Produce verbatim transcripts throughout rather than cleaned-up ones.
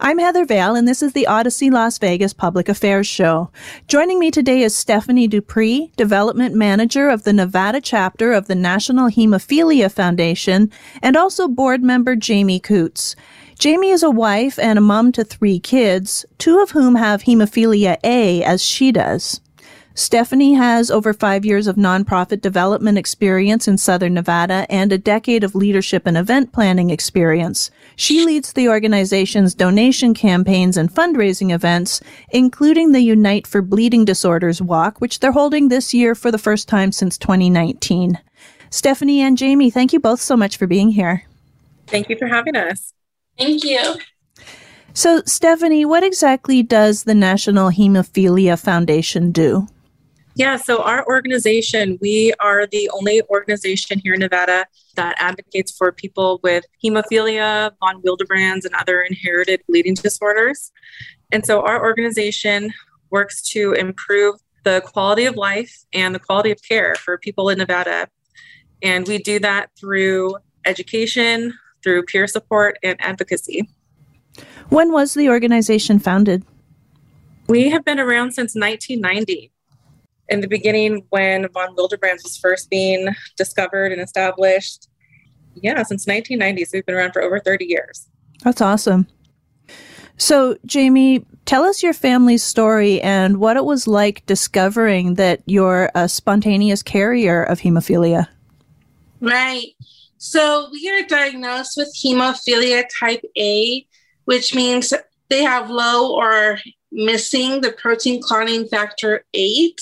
I'm Heather Vale, and this is the Odyssey Las Vegas Public Affairs Show. Joining me today is Stephanie Dupree, Development Manager of the Nevada chapter of the National Hemophilia Foundation, and also board member Jamie Coots. Jamie is a wife and a mom to three kids, two of whom have hemophilia A, as she does. Stephanie has over five years of nonprofit development experience in Southern Nevada and a decade of leadership and event planning experience. She leads the organization's donation campaigns and fundraising events, including the Unite for Bleeding Disorders Walk, which they're holding this year for the first time since twenty nineteen. Stephanie and Jamie, thank you both so much for being here. Thank you for having us. Thank you. So, Stephanie, what exactly does the National Hemophilia Foundation do? Yeah, so our organization, we are the only organization here in Nevada that advocates for people with hemophilia, von Willebrand's, and other inherited bleeding disorders. And so our organization works to improve the quality of life and the quality of care for people in Nevada. And we do that through education, through peer support, and advocacy. When was the organization founded? We have been around since nineteen ninety. In the beginning, when von Willebrand's was first being discovered and established. Yeah, since nineteen ninety, so we've been around for over thirty years. That's awesome. So, Jamie, tell us your family's story and what it was like discovering that you're a spontaneous carrier of hemophilia. Right. So we are diagnosed with hemophilia type A, which means they have low or missing the protein clotting factor eight.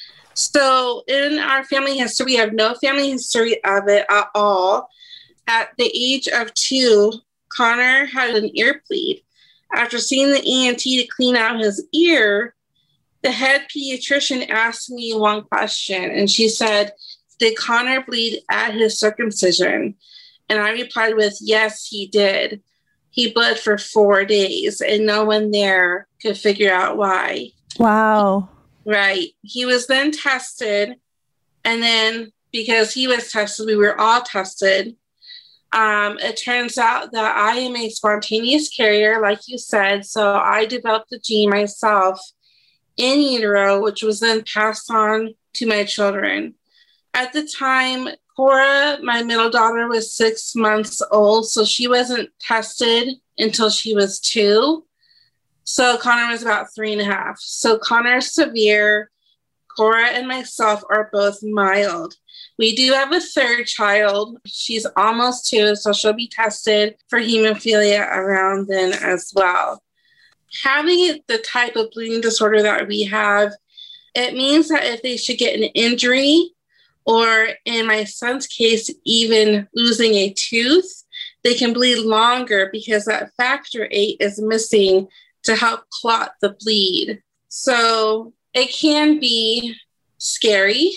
So in our family history, we have no family history of it at all. At the age of two, Connor had an ear bleed. After seeing the E N T to clean out his ear, the head pediatrician asked me one question, and she said, "Did Connor bleed at his circumcision?" And I replied with, "Yes, he did. He bled for four days, and no one there could figure out why." Wow. Right. He was then tested, and then because he was tested, we were all tested. Um, it turns out that I am a spontaneous carrier, like you said, so I developed the gene myself in utero, which was then passed on to my children. At the time, Cora, my middle daughter, was six months old, so she wasn't tested until she was two. So Connor was about three and a half. So Connor's severe. Cora and myself are both mild. We do have a third child. She's almost two, so she'll be tested for hemophilia around then as well. Having the type of bleeding disorder that we have, it means that if they should get an injury, or in my son's case, even losing a tooth, they can bleed longer because that factor eight is missing to help clot the bleed. So it can be scary.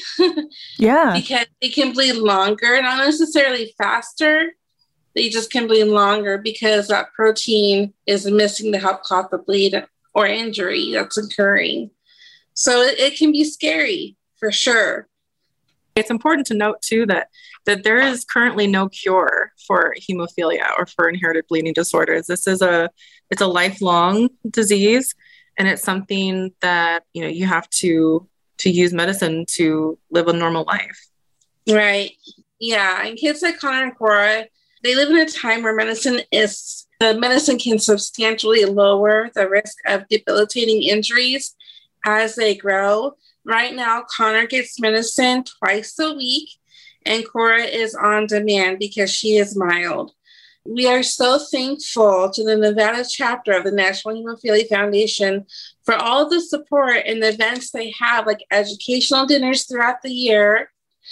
Yeah. Because they can bleed longer, not necessarily faster. They just can bleed longer because that protein is missing to help clot the bleed or injury that's occurring. So it, it can be scary for sure. It's important to note, too, that, that there is currently no cure for hemophilia or for inherited bleeding disorders. This is a, it's a lifelong disease, and it's something that, you know, you have to, to use medicine to live a normal life. Right. Yeah. And kids like Connor and Cora, they live in a time where medicine is, the medicine can substantially lower the risk of debilitating injuries as they grow. Right now, Connor gets medicine twice a week, and Cora is on demand because she is mild. We are so thankful to the Nevada chapter of the National Hemophilia Foundation for all the support and the events they have, like educational dinners throughout the year,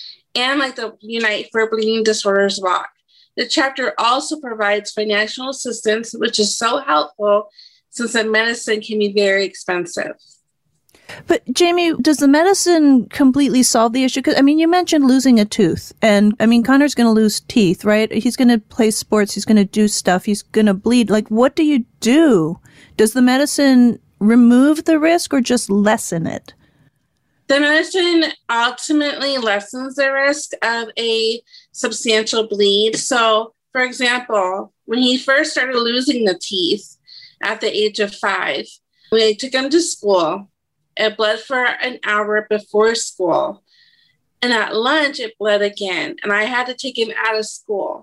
and like the Unite for Bleeding Disorders Walk. The chapter also provides financial assistance, which is so helpful since the medicine can be very expensive. But Jamie, does the medicine completely solve the issue? 'Cause, I mean, you mentioned losing a tooth, and I mean, Connor's going to lose teeth, right? He's going to play sports. He's going to do stuff. He's going to bleed. Like, what do you do? Does the medicine remove the risk or just lessen it? The medicine ultimately lessens the risk of a substantial bleed. So, for example, when he first started losing the teeth, at the age of five. We took him to school. It bled for an hour before school. And at lunch, it bled again. And I had to take him out of school.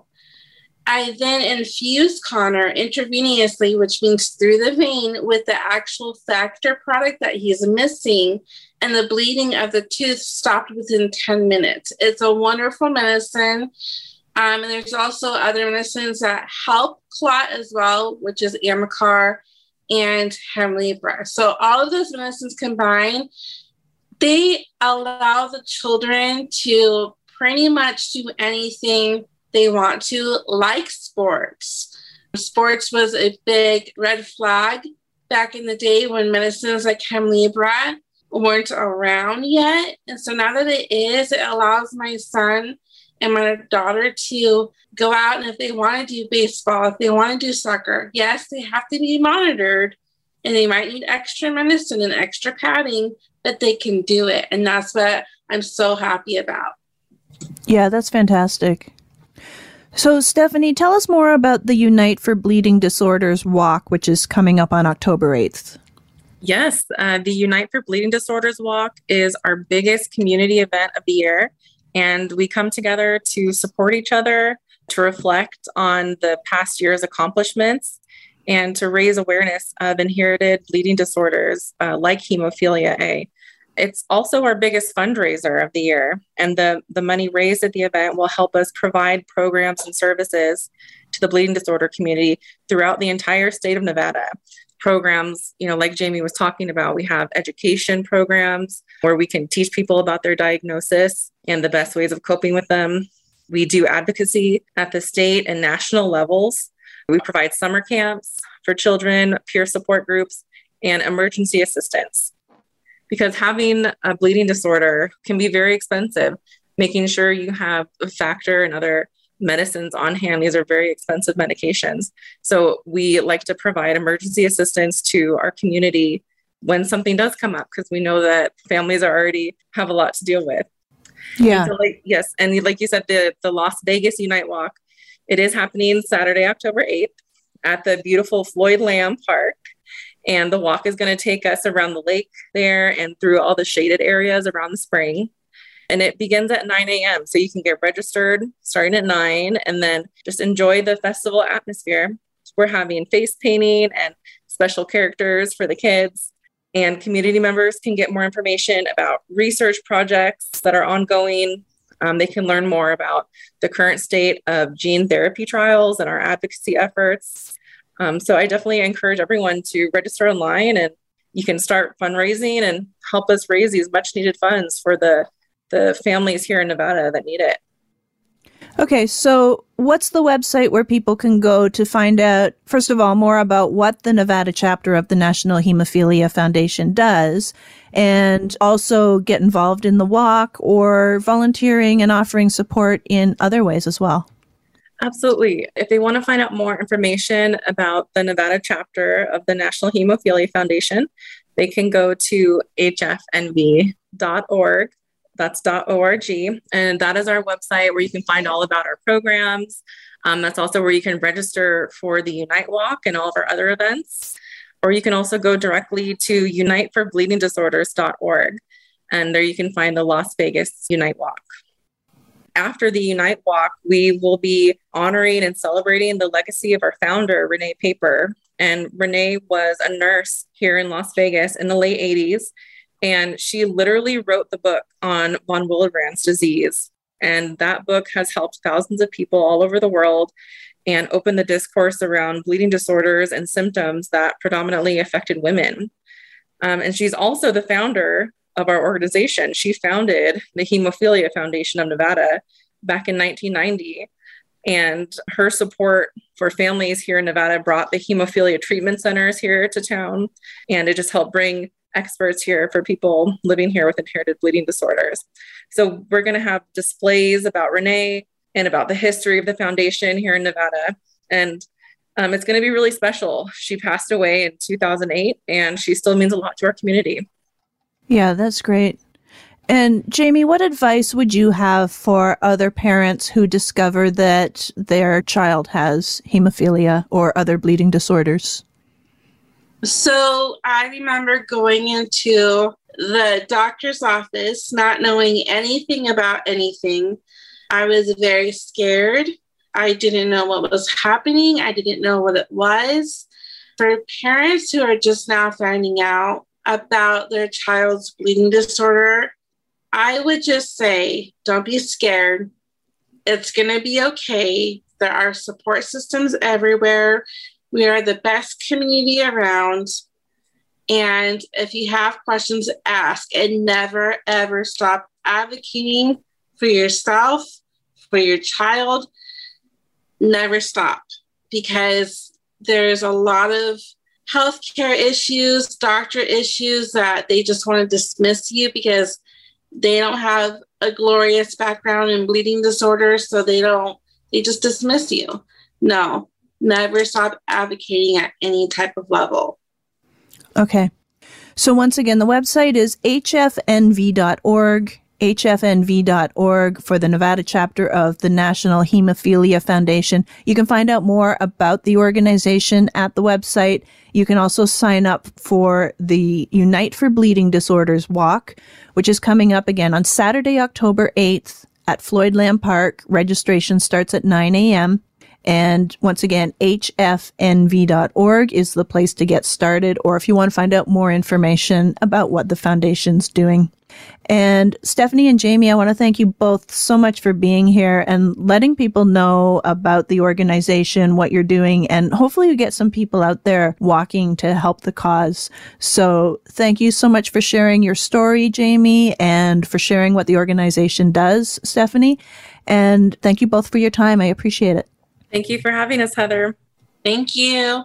I then infused Connor intravenously, which means through the vein, with the actual factor product that he's missing. And the bleeding of the tooth stopped within ten minutes. It's a wonderful medicine. Um, and there's also other medicines that help clot as well, which is Amicar and Hemlibra. So all of those medicines combined, they allow the children to pretty much do anything they want to, like sports. Sports was a big red flag back in the day when medicines like Hemlibra weren't around yet. And so now that it is, it allows my son and my daughter to go out, and if they want to do baseball, if they want to do soccer, yes, they have to be monitored and they might need extra medicine and extra padding, but they can do it. And that's what I'm so happy about. Yeah, that's fantastic. So, Stephanie, tell us more about the Unite for Bleeding Disorders Walk, which is coming up on October eighth. Yes, uh, the Unite for Bleeding Disorders Walk is our biggest community event of the year. And we come together to support each other, to reflect on the past year's accomplishments, and to raise awareness of inherited bleeding disorders uh, like hemophilia A. It's also our biggest fundraiser of the year, and the, the money raised at the event will help us provide programs and services to the bleeding disorder community throughout the entire state of Nevada. Programs, you know, like Jamie was talking about, we have education programs where we can teach people about their diagnosis and the best ways of coping with them. We do advocacy at the state and national levels. We provide summer camps for children, peer support groups, and emergency assistance. Because having a bleeding disorder can be very expensive. Making sure you have a factor and other medicines on hand. These are very expensive medications. So we like to provide emergency assistance to our community when something does come up, because we know that families are already have a lot to deal with. Yeah. And so like, yes. And like you said, the, the Las Vegas Unite Walk, it is happening Saturday, October eighth at the beautiful Floyd Lamb Park. And the walk is going to take us around the lake there and through all the shaded areas around the spring. And it begins at nine a.m. So you can get registered starting at nine and then just enjoy the festival atmosphere. We're having face painting and special characters for the kids. And community members can get more information about research projects that are ongoing. Um, they can learn more about the current state of gene therapy trials and our advocacy efforts. Um, so I definitely encourage everyone to register online, and you can start fundraising and help us raise these much needed funds for the the families here in Nevada that need it. Okay, so what's the website where people can go to find out, first of all, more about what the Nevada chapter of the National Hemophilia Foundation does, and also get involved in the walk or volunteering and offering support in other ways as well? Absolutely. If they want to find out more information about the Nevada chapter of the National Hemophilia Foundation, they can go to h f n v dot org. That's .org. And that is our website where you can find all about our programs. Um, that's also where you can register for the Unite Walk and all of our other events. Or you can also go directly to unite for bleeding disorders dot org. And there you can find the Las Vegas Unite Walk. After the Unite Walk, we will be honoring and celebrating the legacy of our founder, Renee Paper. And Renee was a nurse here in Las Vegas in the late eighties. And she literally wrote the book on von Willebrand's disease. And that book has helped thousands of people all over the world and opened the discourse around bleeding disorders and symptoms that predominantly affected women. Um, and she's also the founder of our organization. She founded the Hemophilia Foundation of Nevada back in nineteen ninety. And her support for families here in Nevada brought the hemophilia treatment centers here to town. And it just helped bring experts here for people living here with inherited bleeding disorders. So we're going to have displays about Renee and about the history of the foundation here in Nevada. And um, it's going to be really special. She passed away in two thousand eight, and she still means a lot to our community. Yeah, that's great. And Jamie, what advice would you have for other parents who discover that their child has hemophilia or other bleeding disorders? So I remember going into the doctor's office, not knowing anything about anything. I was very scared. I didn't know what was happening. I didn't know what it was. For parents who are just now finding out about their child's bleeding disorder, I would just say, don't be scared. It's going to be okay. There are support systems everywhere. We are the best community around. And if you have questions, ask, and never, ever stop advocating for yourself, for your child. Never stop, because there's a lot of healthcare issues, doctor issues that they just want to dismiss you because they don't have a glorious background in bleeding disorders. So they don't, they just dismiss you. No, never stop advocating at any type of level. Okay. So once again, the website is H F N V dot org, H F N V dot org for the Nevada chapter of the National Hemophilia Foundation. You can find out more about the organization at the website. You can also sign up for the Unite for Bleeding Disorders Walk, which is coming up again on Saturday, October eighth at Floyd Lamb Park. Registration starts at nine a.m. And once again, H F N V dot org is the place to get started, or if you want to find out more information about what the foundation's doing. And Stephanie and Jamie, I want to thank you both so much for being here and letting people know about the organization, what you're doing, and hopefully you get some people out there walking to help the cause. So thank you so much for sharing your story, Jamie, and for sharing what the organization does, Stephanie. And thank you both for your time. I appreciate it. Thank you for having us, Heather. Thank you.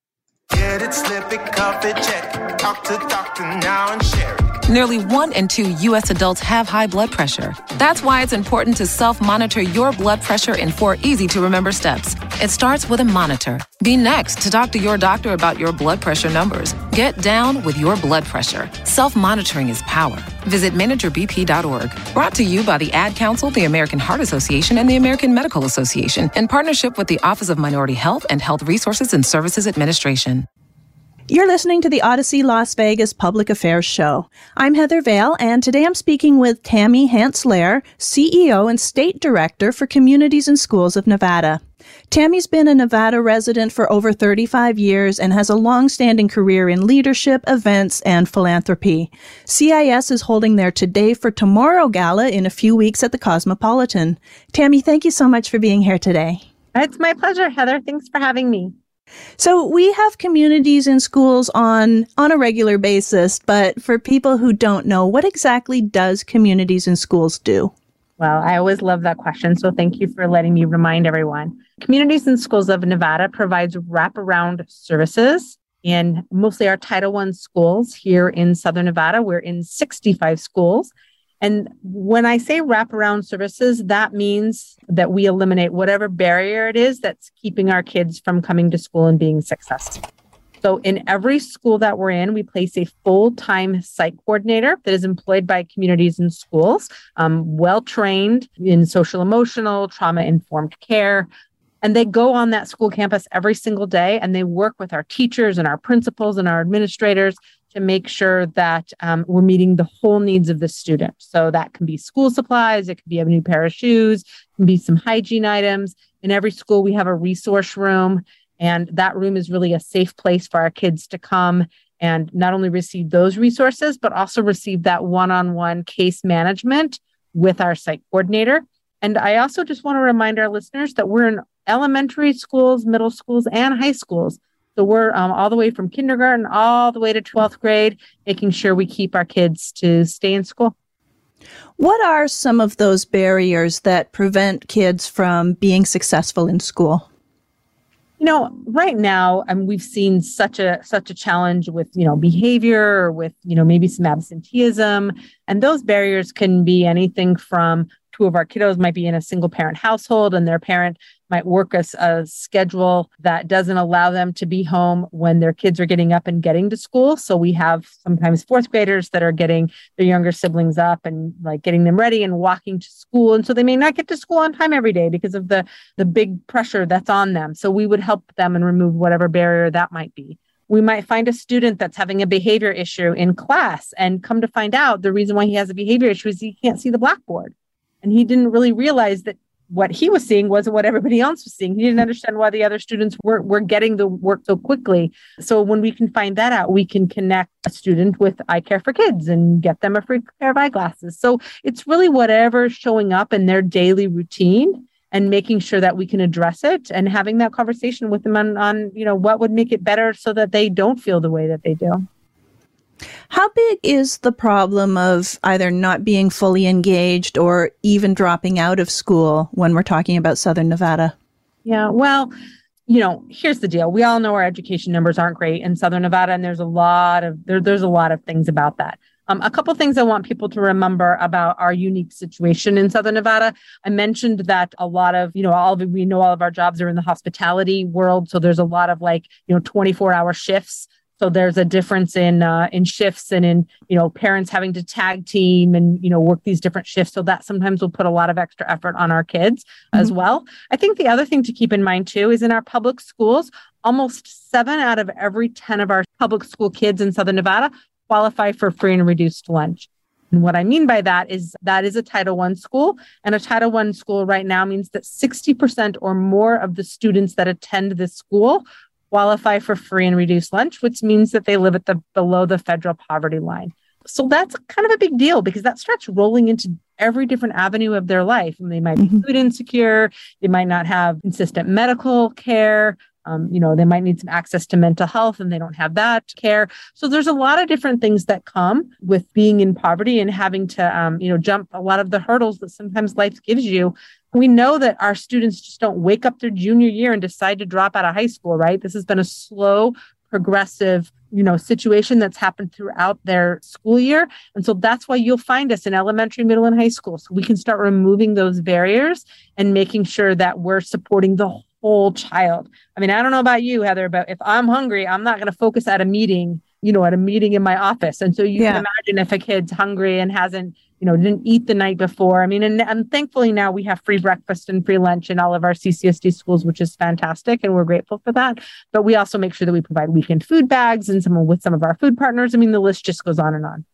Get it, slip it, cuff it, check it. Talk to doctor now and share it. Nearly one in two U S adults have high blood pressure. That's why it's important to self-monitor your blood pressure in four easy-to-remember steps. It starts with a monitor. Be next to talk to your doctor about your blood pressure numbers. Get down with your blood pressure. Self-monitoring is power. Visit manager b p dot org. Brought to you by the Ad Council, the American Heart Association, and the American Medical Association in partnership with the Office of Minority Health and Health Resources and Services Administration. You're listening to the Odyssey Las Vegas Public Affairs Show. I'm Heather Vale, and today I'm speaking with Tammy Hance-Lair, C E O and State Director for Communities and Schools of Nevada. Tammy's been a Nevada resident for over thirty-five years and has a long-standing career in leadership, events, and philanthropy. C I S is holding their Today for Tomorrow Gala in a few weeks at the Cosmopolitan. Tammy, thank you so much for being here today. It's my pleasure, Heather. Thanks for having me. So we have communities and schools on, on a regular basis, but for people who don't know, what exactly does communities and schools do? Well, I always love that question, so thank you for letting me remind everyone. Communities and Schools of Nevada provides wraparound services in mostly our Title one schools here in Southern Nevada. We're in sixty-five schools. And when I say wraparound services, that means that we eliminate whatever barrier it is that's keeping our kids from coming to school and being successful. So in every school that we're in, we place a full-time site coordinator that is employed by Communities and Schools, um, well-trained in social emotional, trauma-informed care. And they go on that school campus every single day, and they work with our teachers and our principals and our administrators to make sure that um, we're meeting the whole needs of the student. So that can be school supplies, it could be a new pair of shoes, it can be some hygiene items. In every school, we have a resource room, and that room is really a safe place for our kids to come and not only receive those resources, but also receive that one-on-one case management with our site coordinator. And I also just want to remind our listeners that we're in elementary schools, middle schools, and high schools. So we're um, all the way from kindergarten all the way to twelfth grade, making sure we keep our kids to stay in school. What are some of those barriers that prevent kids from being successful in school? You know, right now, um, we've seen such a such a challenge with, you know, behavior or with, you know, maybe some absenteeism. And those barriers can be anything from two of our kiddos might be in a single parent household and their parent might work a, a schedule that doesn't allow them to be home when their kids are getting up and getting to school. So we have sometimes fourth graders that are getting their younger siblings up and like getting them ready and walking to school. And so they may not get to school on time every day because of the, the big pressure that's on them. So we would help them and remove whatever barrier that might be. We might find a student that's having a behavior issue in class and come to find out the reason why he has a behavior issue is he can't see the blackboard. And he didn't really realize that what he was seeing wasn't what everybody else was seeing. He didn't understand why the other students were, were getting the work so quickly. So when we can find that out, we can connect a student with Eye Care for Kids and get them a free pair of eyeglasses. So it's really whatever's showing up in their daily routine and making sure that we can address it and having that conversation with them on, on, you know, what would make it better so that they don't feel the way that they do. How big is the problem of either not being fully engaged or even dropping out of school when we're talking about Southern Nevada? Yeah, well, you know, here's the deal. We all know our education numbers aren't great in Southern Nevada, and there's a lot of there, there's a lot of things about that. Um, a couple of things I want people to remember about our unique situation in Southern Nevada. I mentioned that a lot of, you know, all of we know all of our jobs are in the hospitality world, so there's a lot of like, you know, twenty-four hour shifts. So there's a difference in uh, in shifts and in, you know, parents having to tag team and, you know, work these different shifts. So that sometimes will put a lot of extra effort on our kids mm-hmm. as well. I think the other thing to keep in mind, too, is in our public schools, almost seven out of every ten of our public school kids in Southern Nevada qualify for free and reduced lunch. And what I mean by that is that is a Title one school. And a Title one school right now means that sixty percent or more of the students that attend this school qualify for free and reduced lunch, which means that they live at the below the federal poverty line. So that's kind of a big deal because that starts rolling into every different avenue of their life. And they might be mm-hmm. food insecure. They might not have consistent medical care. Um, you know, they might need some access to mental health and they don't have that care. So there's a lot of different things that come with being in poverty and having to, um, you know, jump a lot of the hurdles that sometimes life gives you. We know that our students just don't wake up their junior year and decide to drop out of high school, right? This has been a slow, progressive, you know, situation that's happened throughout their school year. And so that's why you'll find us in elementary, middle, and high school. So we can start removing those barriers and making sure that we're supporting the whole child. I mean, I don't know about you, Heather, but if I'm hungry, I'm not going to focus at a meeting, you know, at a meeting in my office. And so you yeah. can imagine if a kid's hungry and hasn't, you know, didn't eat the night before. I mean, and, and thankfully now we have free breakfast and free lunch in all of our C C S D schools, which is fantastic. And we're grateful for that. But we also make sure that we provide weekend food bags and some with some of our food partners. I mean, the list just goes on and on.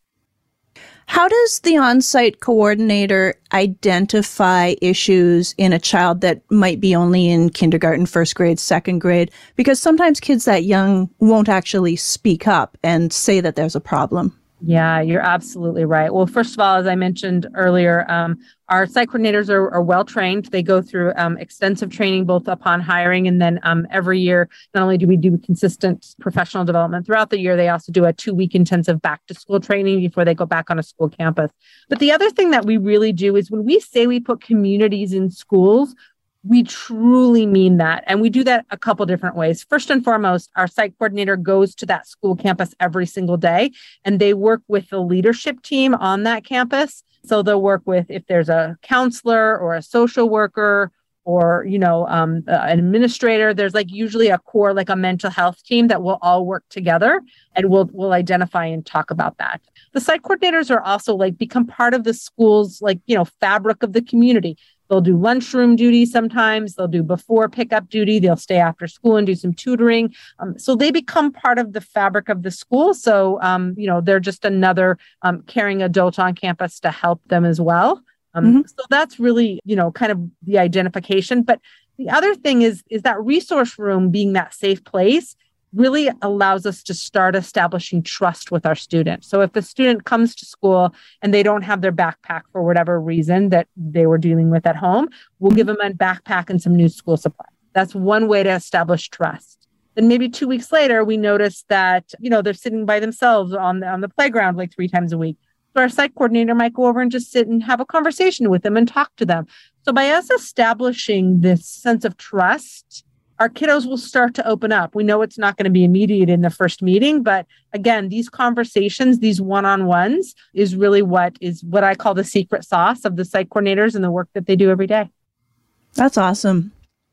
How does the on-site coordinator identify issues in a child that might be only in kindergarten, first grade, second grade? Because sometimes kids that young won't actually speak up and say that there's a problem. Yeah, you're absolutely right. Well, first of all, as I mentioned earlier, um, our site coordinators are, are well trained. They go through um, extensive training both upon hiring and then um, every year. Not only do we do consistent professional development throughout the year, they also do a two-week intensive back-to-school training before they go back on a school campus. But the other thing that we really do is when we say we put communities in schools, we truly mean that. And we do that a couple different ways. First and foremost, our site coordinator goes to that school campus every single day, and they work with the leadership team on that campus. So they'll work with if there's a counselor or a social worker or, you know, um, an administrator. There's like usually a core, like a mental health team that will all work together and we'll, we'll identify and talk about that. The site coordinators are also like become part of the school's like, you know, fabric of the community. They'll do lunchroom duty sometimes. They'll do before pickup duty. They'll stay after school and do some tutoring. Um, so they become part of the fabric of the school. So, um, you know, they're just another um, caring adult on campus to help them as well. Um, mm-hmm. So that's really, you know, kind of the identification. But the other thing is, is that resource room being that safe place really allows us to start establishing trust with our students. So if the student comes to school and they don't have their backpack for whatever reason that they were dealing with at home, we'll give them a backpack and some new school supplies. That's one way to establish trust. Then maybe two weeks later, we notice that, you know, they're sitting by themselves on the, on the playground like three times a week. So our site coordinator might go over and just sit and have a conversation with them and talk to them. So by us establishing this sense of trust, our kiddos will start to open up. We know it's not going to be immediate in the first meeting, but again, these conversations, these one-on-ones is really what is what I call the secret sauce of the site coordinators and the work that they do every day. That's awesome.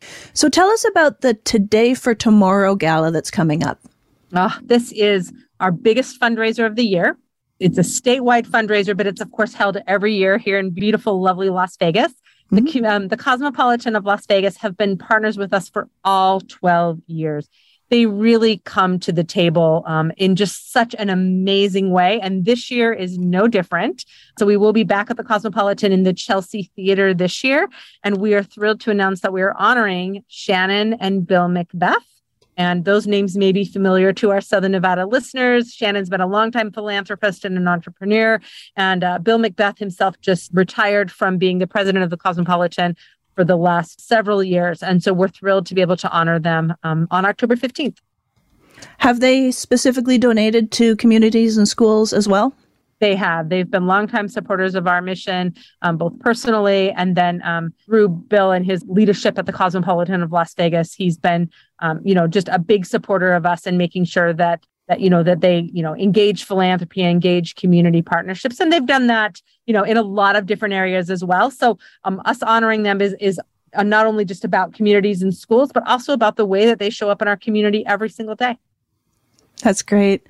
So tell us about the Today for Tomorrow Gala that's coming up. Oh, this is our biggest fundraiser of the year. It's a statewide fundraiser, but it's of course held every year here in beautiful, lovely Las Vegas. The, mm-hmm. um, the Cosmopolitan of Las Vegas have been partners with us for all twelve years. they really come to the table um, in just such an amazing way. And this year is no different. So we will be back at the Cosmopolitan in the Chelsea Theater this year. And we are thrilled to announce that we are honoring Shannon and Bill McBeth. And those names may be familiar to our Southern Nevada listeners. Shannon's been a longtime philanthropist and an entrepreneur. And uh, Bill McBeth himself just retired from being the president of the Cosmopolitan for the last several years. And so we're thrilled to be able to honor them um, on October fifteenth. Have they specifically donated to communities and schools as well? They have. They've been longtime supporters of our mission, um, both personally and then um, through Bill and his leadership at the Cosmopolitan of Las Vegas. He's been, um, you know, just a big supporter of us and making sure that that, you know, that they, you know, engage philanthropy, engage community partnerships. And they've done that, you know, in a lot of different areas as well. So um, us honoring them is, is uh, not only just about communities and schools, but also about the way that they show up in our community every single day. That's great.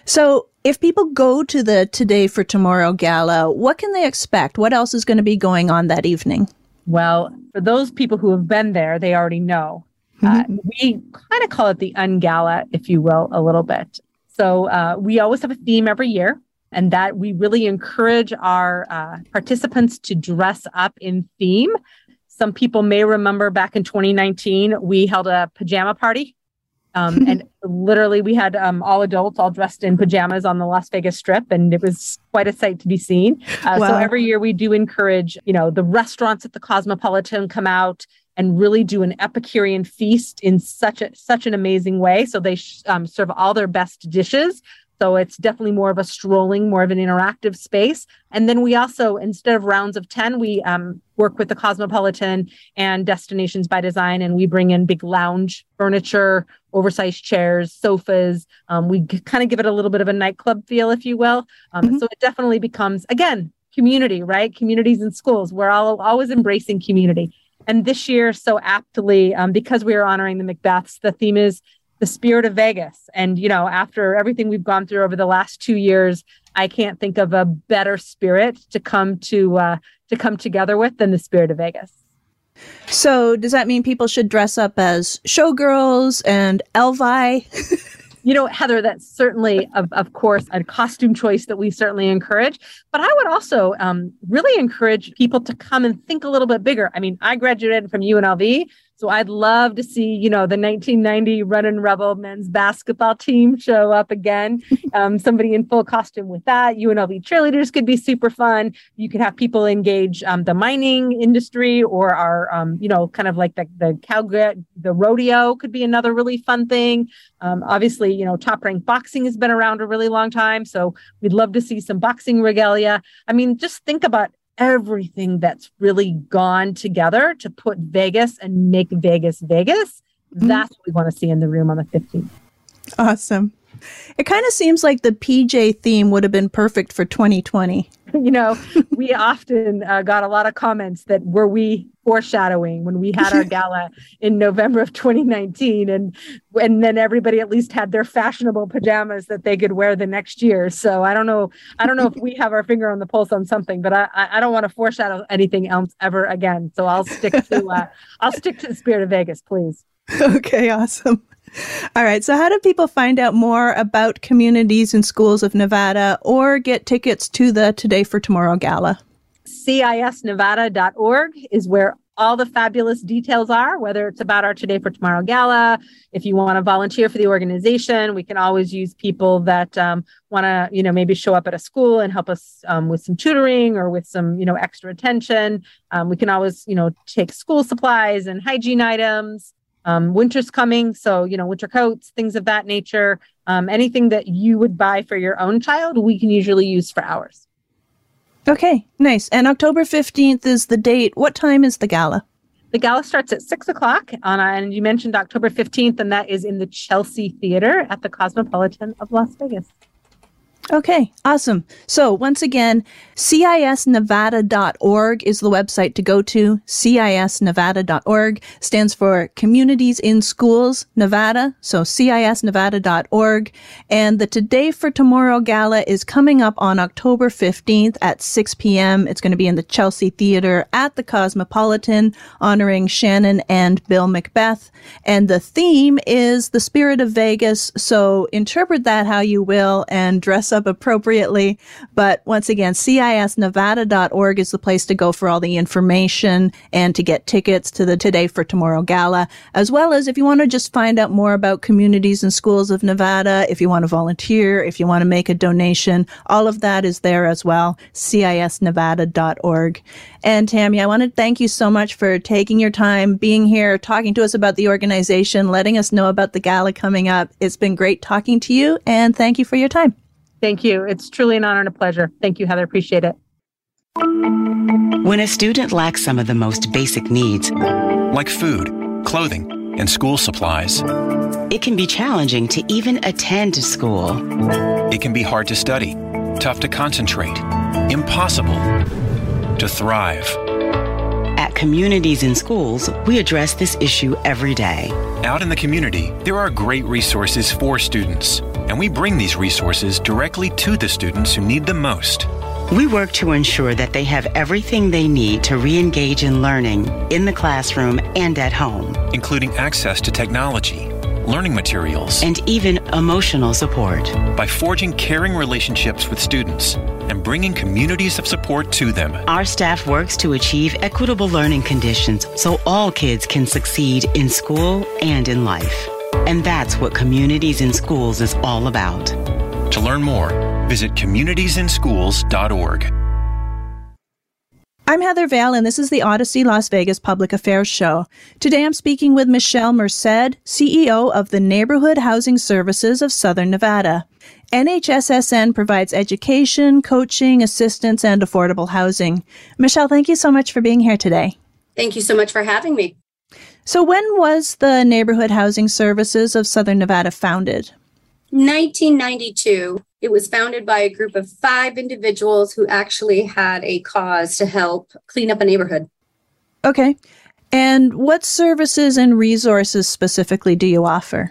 So if people go to the Today for Tomorrow Gala, what can they expect? What else is going to be going on that evening? Well, for those people who have been there, they already know. Mm-hmm. Uh, we kind of call it the Ungala, if you will, a little bit. So uh, we always have a theme every year, and that we really encourage our uh, participants to dress up in theme. Some people may remember back in twenty nineteen, we held a pajama party. Um, and literally we had um, all adults all dressed in pajamas on the Las Vegas Strip, and it was quite a sight to be seen. Uh, wow. So every year we do encourage, you know, the restaurants at the Cosmopolitan come out and really do an Epicurean feast in such a such an amazing way. So they sh- um, serve all their best dishes. So it's definitely more of a strolling, more of an interactive space. And then we also, instead of rounds of ten, we um, work with the Cosmopolitan and Destinations by Design, and we bring in big lounge furniture, oversized chairs, sofas. Um, we g- kind of give it a little bit of a nightclub feel, if you will. Um, mm-hmm. So it definitely becomes, again, community, right? Communities and schools. We're all always embracing community. And this year, so aptly, um, because we are honoring the McBeths, the theme is the spirit of Vegas. And, you know, after everything we've gone through over the last two years, I can't think of a better spirit to come to uh, to come together with than the spirit of Vegas. So does that mean people should dress up as showgirls and Elvi? You know, Heather, that's certainly, of, of course, a costume choice that we certainly encourage. But I would also um, really encourage people to come and think a little bit bigger. I mean, I graduated from U N L V, so I'd love to see, you know, the nineteen ninety Runnin' Rebel men's basketball team show up again. Um, somebody in full costume with that. U N L V cheerleaders could be super fun. You could have people engage um, the mining industry or our, um, you know, kind of like the the cow, the rodeo could be another really fun thing. Um, obviously, you know, Top Rank Boxing has been around a really long time, so we'd love to see some boxing regalia. I mean, just think about everything that's really gone together to put Vegas and make Vegas Vegas. Mm-hmm. That's what we want to see in the room on the fifteenth. Awesome. It kind of seems like the P J theme would have been perfect for twenty twenty. You know, we often uh, got a lot of comments that were we foreshadowing when we had our gala in November of twenty nineteen, and and then everybody at least had their fashionable pajamas that they could wear the next year. So I don't know, I don't know if we have our finger on the pulse on something, but I I don't want to foreshadow anything else ever again. So I'll stick to uh, I'll stick to the spirit of Vegas, please. Okay, awesome. All right. So how do people find out more about Communities and Schools of Nevada or get tickets to the Today for Tomorrow Gala? C I S nevada dot org is where all the fabulous details are, whether it's about our Today for Tomorrow Gala. If you want to volunteer for the organization, we can always use people that um, want to, you know, maybe show up at a school and help us um, with some tutoring or with some, you know, extra attention. Um, we can always, you know, take school supplies and hygiene items. Um, winter's coming, so, you know, winter coats, things of that nature. Um, anything that you would buy for your own child, we can usually use for ours. Okay, nice. And October fifteenth is the date. What time is the gala? The gala starts at six o'clock, on, and you mentioned October fifteenth, and that is in the Chelsea Theater at the Cosmopolitan of Las Vegas. Okay, awesome. So once again, C I S nevada dot org is the website to go to. C I S nevada dot org stands for Communities in Schools Nevada. So C I S nevada dot org. And the Today for Tomorrow Gala is coming up on October fifteenth at six p.m. It's going to be in the Chelsea Theater at the Cosmopolitan, honoring Shannon and Bill Macbeth. And the theme is the spirit of Vegas. So interpret that how you will and dress up appropriately. But once again, C I S nevada dot org is the place to go for all the information and to get tickets to the Today for Tomorrow Gala, as well as if you want to just find out more about Communities and Schools of Nevada, if you want to volunteer, if you want to make a donation, all of that is there as well, C I S nevada dot org. And Tammy, I want to thank you so much for taking your time, being here, talking to us about the organization, letting us know about the gala coming up. It's been great talking to you, and thank you for your time. Thank you. It's truly an honor and a pleasure. Thank you, Heather. Appreciate it. When a student lacks some of the most basic needs, like food, clothing, and school supplies, it can be challenging to even attend school. It can be hard to study, tough to concentrate, impossible to thrive. At Communities in Schools, we address this issue every day. Out in the community, there are great resources for students, and we bring these resources directly to the students who need them most. We work to ensure that they have everything they need to re-engage in learning in the classroom and at home, including access to technology, learning materials, and even emotional support. By forging caring relationships with students and bringing communities of support to them, our staff works to achieve equitable learning conditions so all kids can succeed in school and in life. And that's what Communities in Schools is all about. To learn more, visit communities in schools dot org. I'm Heather Vale, and this is the Odyssey Las Vegas Public Affairs Show. Today I'm speaking with Michelle Merced, C E O of the Neighborhood Housing Services of Southern Nevada. N H S S N provides education, coaching, assistance, and affordable housing. Michelle, thank you so much for being here today. Thank you so much for having me. So when was the Neighborhood Housing Services of Southern Nevada founded? nineteen ninety-two. It was founded by a group of five individuals who actually had a cause to help clean up a neighborhood. Okay. And what services and resources specifically do you offer?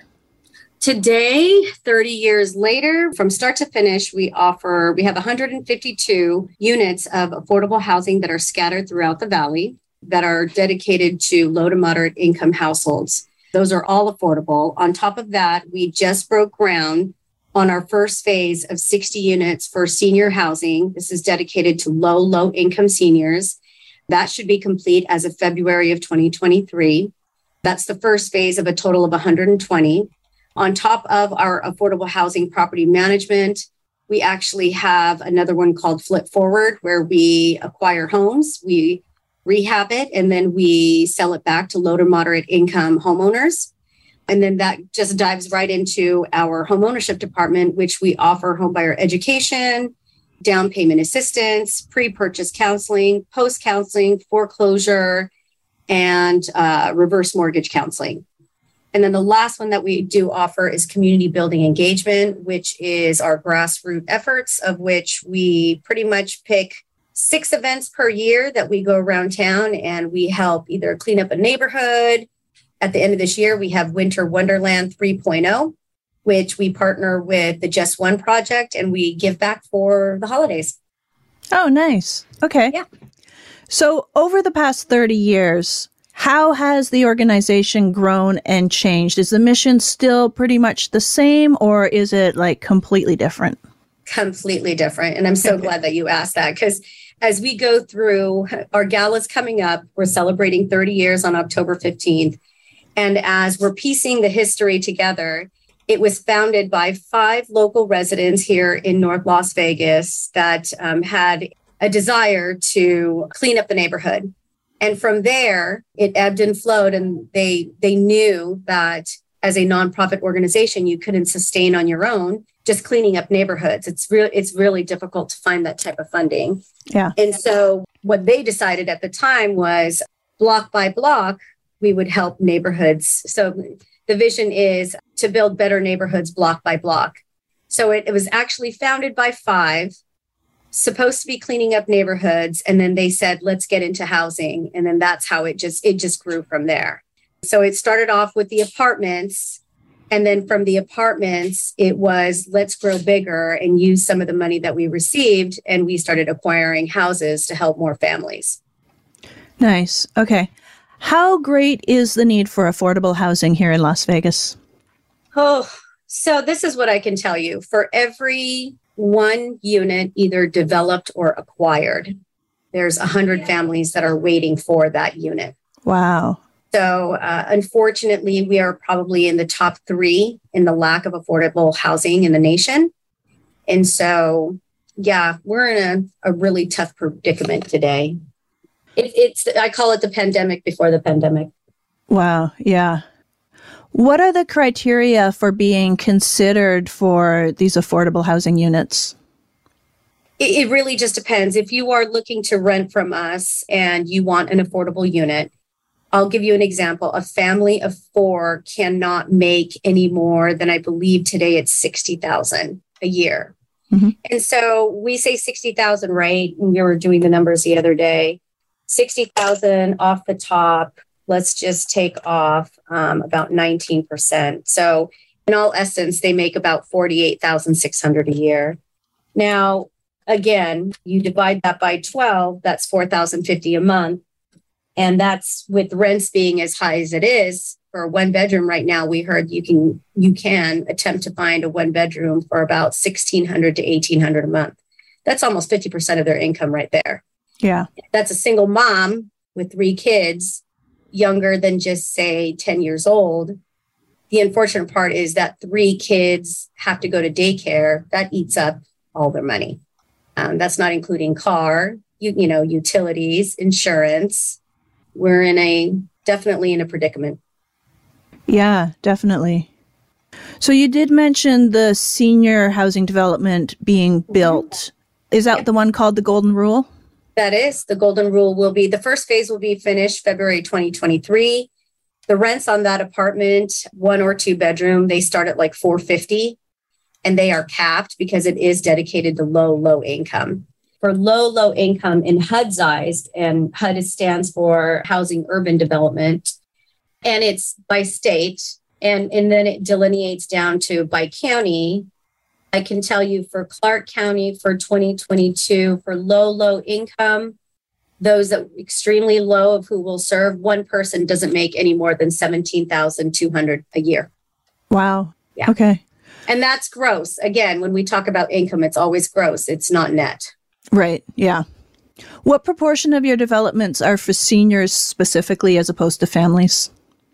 Today, thirty years later, from start to finish, we offer, we have one hundred fifty-two units of affordable housing that are scattered throughout the valley that are dedicated to low to moderate income households. Those are all affordable. On top of that, we just broke ground on our first phase of sixty units for senior housing. This is dedicated to low, low income seniors. That should be complete as of February of twenty twenty-three. That's the first phase of a total of one hundred twenty. On top of our affordable housing property management, we actually have another one called Flip Forward, where we acquire homes, we rehab it, and then we sell it back to low to moderate income homeowners. And then that just dives right into our homeownership department, which we offer homebuyer education, down payment assistance, pre-purchase counseling, post-counseling, foreclosure, and uh, reverse mortgage counseling. And then the last one that we do offer is community building engagement, which is our grassroots efforts, of which we pretty much pick six events per year that we go around town and we help either clean up a neighborhood. At the end of this year, we have Winter Wonderland three point oh, which we partner with the Just One Project, and we give back for the holidays. Oh, nice. Okay. Yeah. So over the past thirty years, how has the organization grown and changed? Is the mission still pretty much the same, or is it like completely different? Completely different. And I'm so glad that you asked that, because as we go through, our gala's coming up. We're celebrating thirty years on October fifteenth. And as we're piecing the history together, it was founded by five local residents here in North Las Vegas that um, had a desire to clean up the neighborhood. And from there, it ebbed and flowed. And they they knew that as a nonprofit organization, you couldn't sustain on your own just cleaning up neighborhoods. It's real. It's really difficult to find that type of funding. Yeah. And so what they decided at the time was block by block, we would help neighborhoods. So the vision is to build better neighborhoods block by block. So it, it was actually founded by five, supposed to be cleaning up neighborhoods. And then they said, let's get into housing. And then that's how it just, it just grew from there. So it started off with the apartments. And then from the apartments, it was, let's grow bigger and use some of the money that we received. And we started acquiring houses to help more families. Nice. Okay. How great is the need for affordable housing here in Las Vegas? Oh, so this is what I can tell you. For every one unit either developed or acquired, there's one hundred families that are waiting for that unit. Wow. So uh, unfortunately, we are probably in the top three in the lack of affordable housing in the nation. And so, yeah, we're in a, a really tough predicament today. It, it's I call it the pandemic before the pandemic. Wow. Yeah. What are the criteria for being considered for these affordable housing units? It, it really just depends. If you are looking to rent from us and you want an affordable unit, I'll give you an example. A family of four cannot make any more than, I believe today it's sixty thousand dollars a year. Mm-hmm. And so we say sixty thousand, right? We were doing the numbers the other day. sixty thousand off the top. Let's just take off um, about nineteen percent. So in all essence, they make about forty-eight thousand six hundred dollars a year. Now, again, you divide that by twelve, that's four thousand fifty dollars a month. And that's with rents being as high as it is for a one bedroom right now. We heard you can you can attempt to find a one bedroom for about sixteen hundred to eighteen hundred a month. That's almost fifty percent of their income right there. Yeah. That's a single mom with three kids, younger than just say ten years old. The unfortunate part is that three kids have to go to daycare. That eats up all their money. Um, that's not including car, you, you know, utilities, insurance. We're in a definitely in a predicament. Yeah, definitely. So you did mention the senior housing development being built. Is that yeah. the one called the Golden Rule? That is. The Golden Rule will be, the first phase will be finished February twenty twenty-three. The rents on that apartment, one or two bedroom, they start at like four hundred fifty dollars and they are capped because it is dedicated to low, low income. For low, low income in H U D's eyes, and H U D stands for Housing Urban Development, and it's by state, and, and then it delineates down to by county. I can tell you for Clark County for twenty twenty-two, for low, low income, those that extremely low of who will serve, one person doesn't make any more than seventeen thousand two hundred dollars a year. Wow. Yeah. Okay. And that's gross. Again, when we talk about income, it's always gross. It's not net. Right. Yeah. What proportion of your developments are for seniors specifically as opposed to families?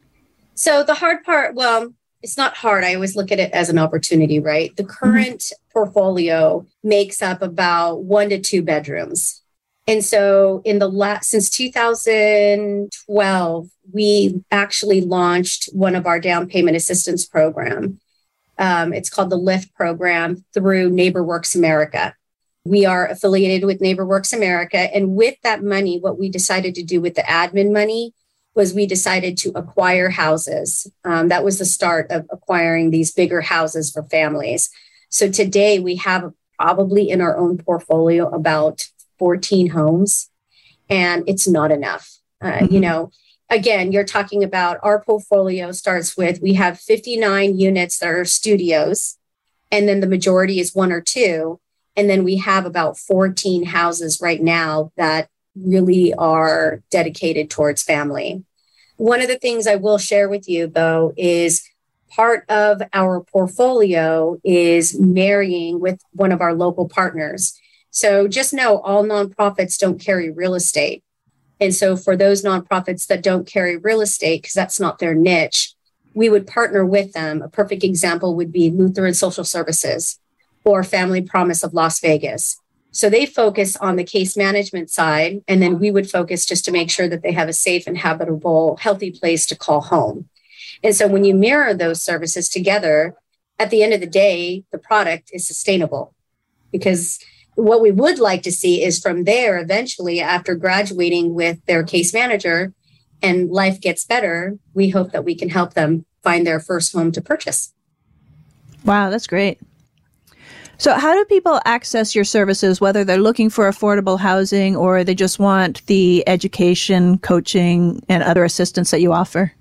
So the hard part, well, it's not hard. I always look at it as an opportunity, right? The current mm-hmm. portfolio makes up about one to two bedrooms. And so in the last, since two thousand twelve, we actually launched one of our down payment assistance program. Um, it's called the LIFT program through NeighborWorks America. We are affiliated with NeighborWorks America. And with that money, what we decided to do with the admin money was we decided to acquire houses. Um, that was the start of acquiring these bigger houses for families. So today we have probably in our own portfolio about fourteen homes, and it's not enough. Uh, mm-hmm. You know, again, you're talking about our portfolio starts with, we have fifty-nine units that are studios, and then the majority is one or two. And then we have about fourteen houses right now that really are dedicated towards family. One of the things I will share with you, though, is part of our portfolio is marrying with one of our local partners. So just know all nonprofits don't carry real estate. And so for those nonprofits that don't carry real estate, because that's not their niche, we would partner with them. A perfect example would be Lutheran Social Services or Family Promise of Las Vegas. So they focus on the case management side, and then we would focus just to make sure that they have a safe and habitable, healthy place to call home. And so when you mirror those services together, at the end of the day, the product is sustainable. Because what we would like to see is from there, eventually, after graduating with their case manager and life gets better, we hope that we can help them find their first home to purchase. Wow, that's great. So how do people access your services, whether they're looking for affordable housing or they just want the education, coaching, and other assistance that you offer?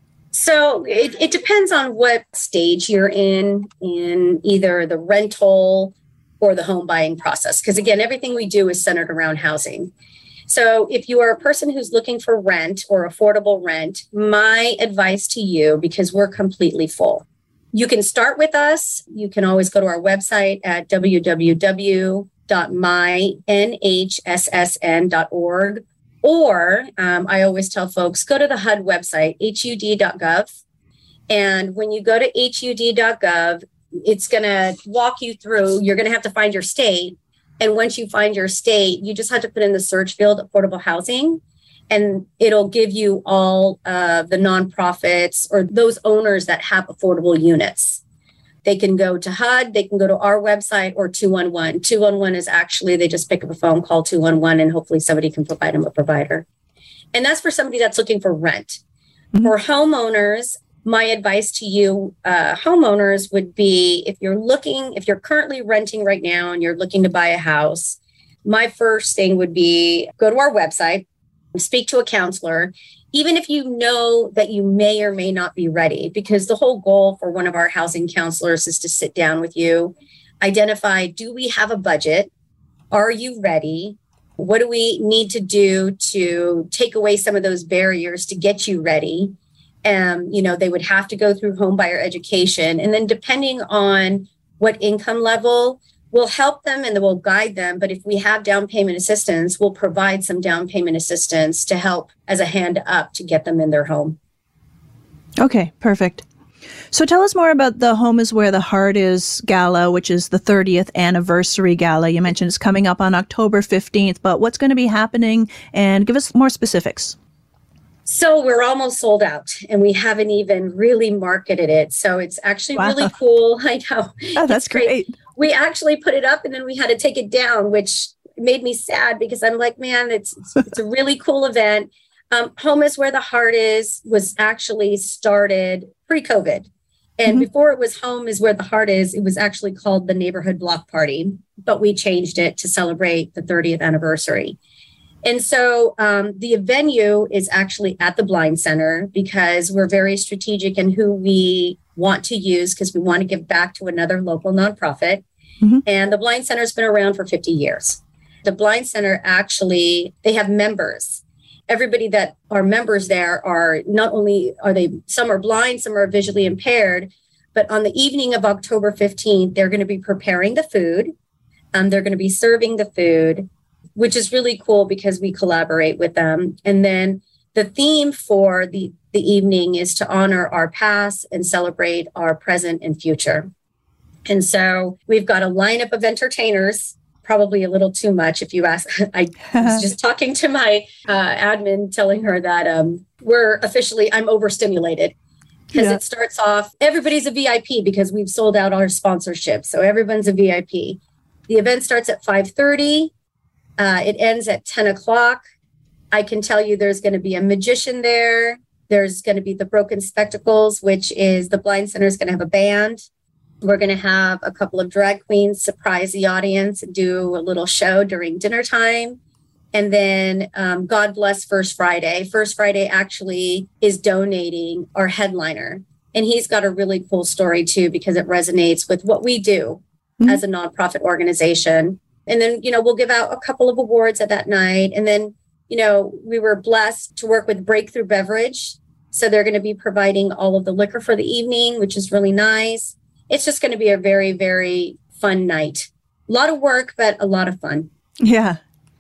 So it, it depends on what stage you're in, in either the rental or the home buying process. Because again, everything we do is centered around housing. So if you are a person who's looking for rent or affordable rent, my advice to you, because we're completely full, you can start with us. You can always go to our website at w w w dot my n h s s n dot org. Or um, I always tell folks, go to the H U D website, h u d dot gov. And when you go to h u d dot gov, it's going to walk you through. You're going to have to find your state. And once you find your state, you just have to put in the search field affordable housing. And it'll give you all uh, the nonprofits or those owners that have affordable units. They can go to H U D, they can go to our website or two one one. two one one is actually, they just pick up a phone, call two one one, and hopefully somebody can provide them a provider. And that's for somebody that's looking for rent. Mm-hmm. For homeowners, my advice to you, uh, homeowners, would be if you're looking, if you're currently renting right now and you're looking to buy a house, my first thing would be go to our website, speak to a counselor, even if you know that you may or may not be ready, because the whole goal for one of our housing counselors is to sit down with you, identify, do we have a budget? Are you ready? What do we need to do to take away some of those barriers to get you ready? Um, you know, they would have to go through home buyer education. And then depending on what income level, we'll help them and we'll guide them. But if we have down payment assistance, we'll provide some down payment assistance to help as a hand up to get them in their home. Okay, perfect. So tell us more about the Home is Where the Heart Is Gala, which is the thirtieth anniversary gala. You mentioned it's coming up on October fifteenth, but what's going to be happening? And give us more specifics. So we're almost sold out and we haven't even really marketed it. So it's actually wow. really cool. I know. Oh, that's great. great. We actually put it up and then we had to take it down, which made me sad because I'm like, man, it's it's, it's a really cool event. Um, Home is Where the Heart Is was actually started pre-COVID. And mm-hmm. before it was Home is Where the Heart Is, it was actually called the Neighborhood Block Party, but we changed it to celebrate the thirtieth anniversary. And so um, the venue is actually at the Blind Center because we're very strategic in who we want to use because we want to give back to another local nonprofit. Mm-hmm. And the Blind Center has been around for fifty years. The Blind Center actually, they have members. Everybody that are members there are not only are they, some are blind, some are visually impaired, but on the evening of October fifteenth, they're going to be preparing the food. Um, they're going to be serving the food, which is really cool because we collaborate with them. And then the theme for the, the evening is to honor our past and celebrate our present and future. And so we've got a lineup of entertainers, probably a little too much if you ask. I was just talking to my uh, admin, telling her that um, we're officially, I'm overstimulated because yeah. it starts off, everybody's a V I P because we've sold out our sponsorship. So everyone's a V I P. The event starts at five thirty. Uh, it ends at ten o'clock. I can tell you there's going to be a magician there. There's going to be the Broken Spectacles, which is the Blind Center is going to have a band. We're going to have a couple of drag queens surprise the audience and do a little show during dinner time. And then um, God Bless First Friday. First Friday actually is donating our headliner. And he's got a really cool story too, because it resonates with what we do mm-hmm. as a nonprofit organization. And then, you know, we'll give out a couple of awards at that night. And then, you know, we were blessed to work with Breakthrough Beverage. So they're going to be providing all of the liquor for the evening, which is really nice. It's just going to be a very, very fun night. A lot of work, but a lot of fun. Yeah.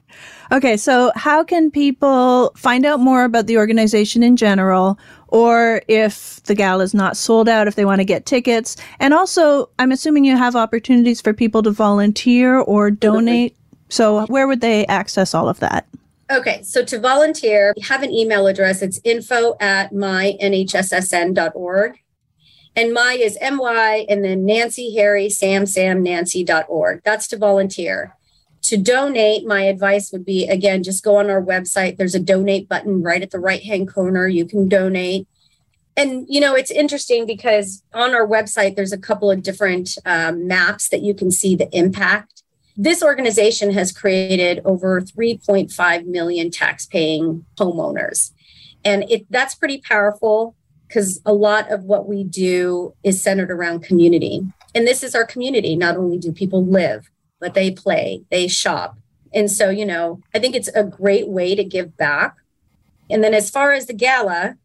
Okay. So how can people find out more about the organization in general, or if the gala is not sold out, if they want to get tickets? And also, I'm assuming you have opportunities for people to volunteer or donate. So where would they access all of that? Okay. So to volunteer, we have an email address. It's info at my n h s s n dot org. And my is M Y and then Nancy, Harry, Sam, Sam, Nancy dot org. That's to volunteer. To donate, my advice would be, again, just go on our website. There's a donate button right at the right-hand corner. You can donate. And, you know, it's interesting because on our website, there's a couple of different um, maps that you can see the impact. This organization has created over three point five million tax-paying homeowners. And it that's pretty powerful because a lot of what we do is centered around community. And this is our community. Not only do people live, but they play, they shop. And so, you know, I think it's a great way to give back. And then as far as the gala,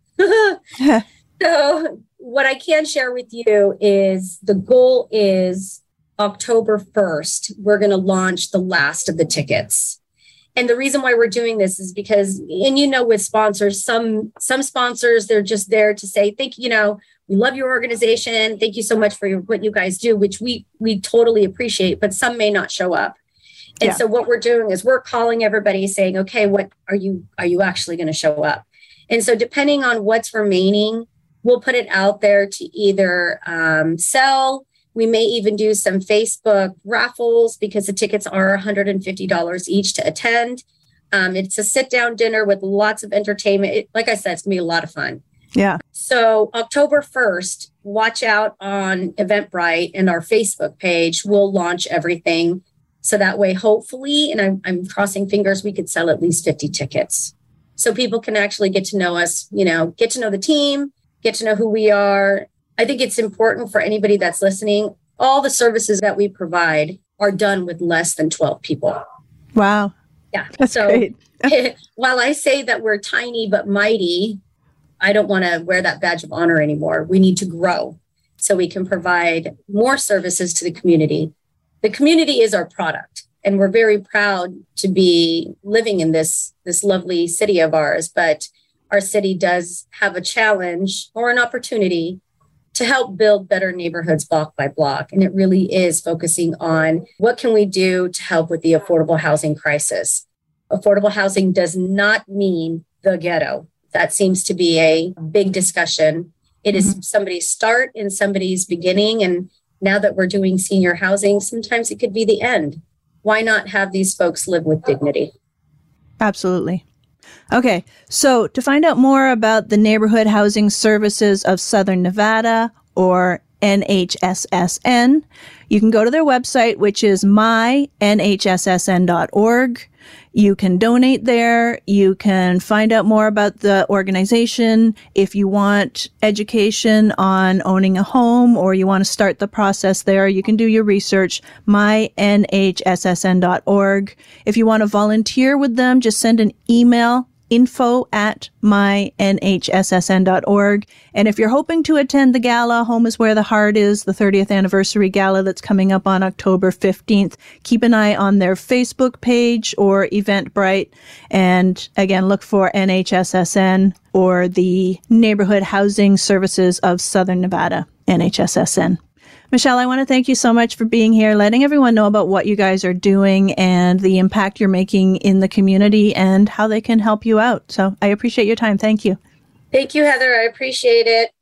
so what I can share with you is the goal is October first, we're going to launch the last of the tickets. And the reason why we're doing this is because, and you know, with sponsors, some some sponsors, they're just there to say, thank you, you know, we love your organization. Thank you so much for your, what you guys do, which we we totally appreciate, but some may not show up. And yeah. So what we're doing is we're calling everybody saying, okay, what are you, are you actually going to show up? And so depending on what's remaining, we'll put it out there to either um, sell. We may even do some Facebook raffles because the tickets are one hundred fifty dollars each to attend. Um, it's a sit-down dinner with lots of entertainment. It, like I said, it's going to be a lot of fun. Yeah. So October first, watch out on Eventbrite and our Facebook page. We'll launch everything. So that way, hopefully, and I'm, I'm crossing fingers, we could sell at least fifty tickets. So people can actually get to know us, you know, get to know the team, get to know who we are. I think it's important for anybody that's listening. All the services that we provide are done with less than twelve people. Wow. Yeah. That's so great. While I say that we're tiny but mighty, I don't want to wear that badge of honor anymore. We need to grow so we can provide more services to the community. The community is our product, and we're very proud to be living in this, this lovely city of ours. But our city does have a challenge or an opportunity to help build better neighborhoods block by block. And it really is focusing on what can we do to help with the affordable housing crisis. Affordable housing does not mean the ghetto. That seems to be a big discussion. It is mm-hmm. somebody's start and somebody's beginning. And now that we're doing senior housing, sometimes it could be the end. Why not have these folks live with dignity? Absolutely. Okay, so to find out more about the Neighborhood Housing Services of Southern Nevada, or N H S S N, you can go to their website, which is my N H S S N dot org. You can donate there. You can find out more about the organization. If you want education on owning a home or you want to start the process there, you can do your research, my N H S S N dot org. If you want to volunteer with them, just send an email, info at my N H S S N dot org. And if you're hoping to attend the gala, Home is Where the Heart Is, the thirtieth anniversary gala that's coming up on October fifteenth, keep an eye on their Facebook page or Eventbrite. And again, look for N H S S N or the Neighborhood Housing Services of Southern Nevada, N H S S N. Michelle, I want to thank you so much for being here, letting everyone know about what you guys are doing and the impact you're making in the community and how they can help you out. So I appreciate your time. Thank you. Thank you, Heather. I appreciate it.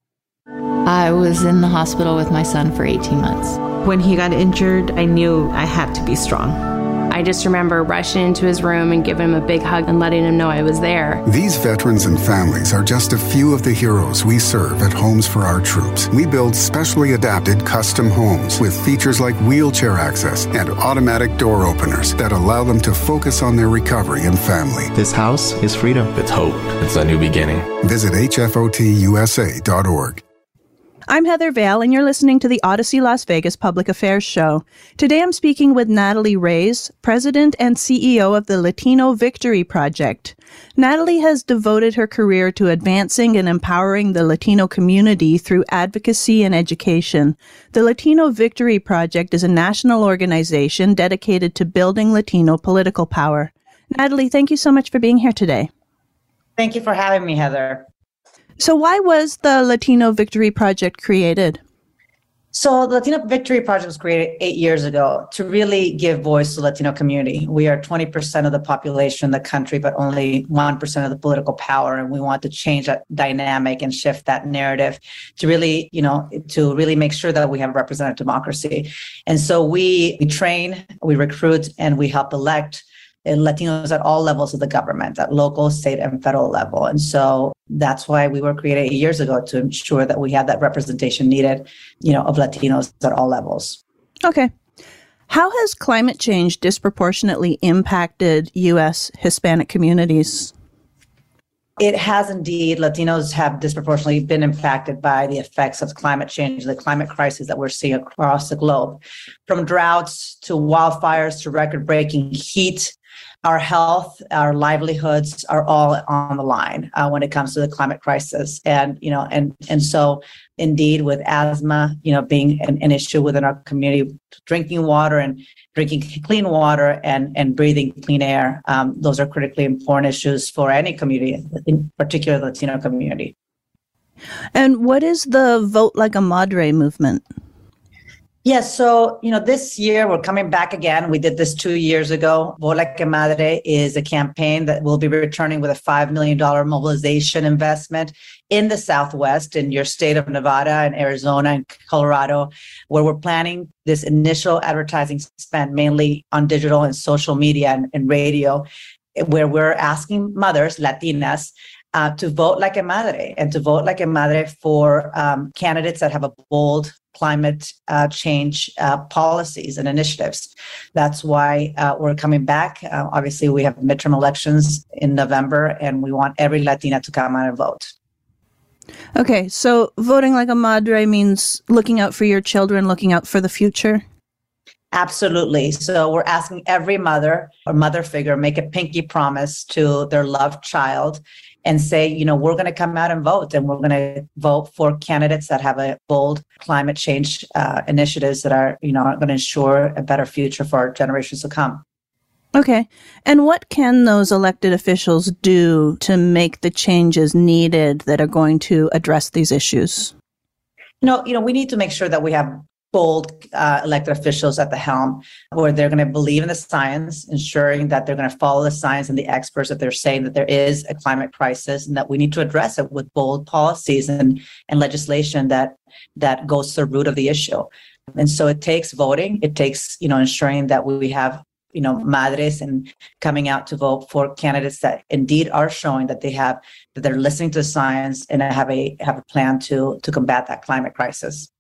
I was in the hospital with my son for eighteen months. When he got injured, I knew I had to be strong. I just remember rushing into his room and giving him a big hug and letting him know I was there. These veterans and families are just a few of the heroes we serve at Homes for Our Troops. We build specially adapted custom homes with features like wheelchair access and automatic door openers that allow them to focus on their recovery and family. This house is freedom. It's hope. It's a new beginning. Visit H F O T U S A dot org. I'm Heather Vale, and you're listening to the Odyssey Las Vegas Public Affairs Show. Today I'm speaking with Natalie Reyes, President and C E O of the Latino Victory Project. Natalie has devoted her career to advancing and empowering the Latino community through advocacy and education. The Latino Victory Project is a national organization dedicated to building Latino political power. Natalie, thank you so much for being here today. Thank you for having me, Heather. So why was the Latino Victory Project created? So the Latino Victory Project was created eight years ago to really give voice to the Latino community. We are twenty percent of the population in the country, but only one percent of the political power. And we want to change that dynamic and shift that narrative to really, you know, to really make sure that we have representative democracy. And so we, we train, we recruit, and we help elect Latinos at all levels of the government, at local, state, and federal level. And so that's why we were created eight years ago, to ensure that we have that representation needed, you know, of Latinos at all levels. Okay. How has climate change disproportionately impacted U S Hispanic communities? It has indeed. Latinos have disproportionately been impacted by the effects of climate change, the climate crisis that we're seeing across the globe. From droughts to wildfires to record-breaking heat, our health, our livelihoods are all on the line uh, when it comes to the climate crisis. And, you know, and and so indeed with asthma, you know, being an, an issue within our community, drinking water and drinking clean water and, and breathing clean air, um, those are critically important issues for any community, in particular the Latino community. And what is the Vote Like a Madre movement? Yes. So, you know, this year we're coming back again. We did this two years ago. Vote Like a Madre is a campaign that will be returning with a five million dollars mobilization investment in the Southwest, in your state of Nevada and Arizona and Colorado, where we're planning this initial advertising spend mainly on digital and social media and, and radio, where we're asking mothers, Latinas, uh, to vote like a madre and to vote like a madre for um, candidates that have a bold climate uh, change uh, policies and initiatives. That's why uh, we're coming back. Uh, obviously, we have midterm elections in November, and we want every Latina to come out and vote. Okay, so voting like a madre means looking out for your children, looking out for the future? Absolutely. So we're asking every mother or mother figure make a pinky promise to their loved child and say, you know, we're going to come out and vote, and we're going to vote for candidates that have a bold climate change uh, initiatives that are, you know, are going to ensure a better future for our generations to come. Okay. And what can those elected officials do to make the changes needed that are going to address these issues? You know, you know, we need to make sure that we have bold uh, elected officials at the helm, where they're going to believe in the science, ensuring that they're going to follow the science and the experts, that they're saying that there is a climate crisis and that we need to address it with bold policies and, and legislation that that goes to the root of the issue. And so it takes voting. It takes, you know, ensuring that we have, you know, madres and coming out to vote for candidates that indeed are showing that they have, that they're listening to science and have a have a plan to to combat that climate crisis.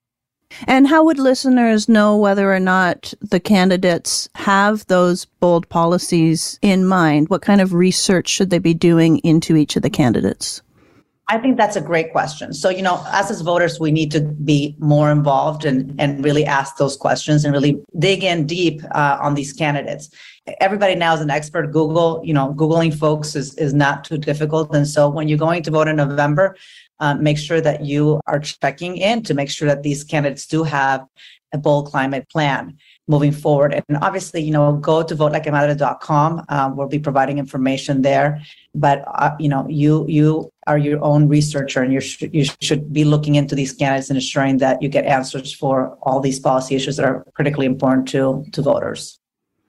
And how would listeners know whether or not the candidates have those bold policies in mind? What kind of research should they be doing into each of the candidates? I think that's a great question. So, you know, us as voters, we need to be more involved and, and really ask those questions and really dig in deep uh, on these candidates. Everybody now is an expert. Google, you know, Googling folks is, is not too difficult. And so when you're going to vote in November, Uh, make sure that you are checking in to make sure that these candidates do have a bold climate plan moving forward. And obviously, you know, go to vote like a madre dot com. Um, we'll be providing information there. But, uh, you know, you you are your own researcher, and you, sh- you should be looking into these candidates and ensuring that you get answers for all these policy issues that are critically important to, to voters.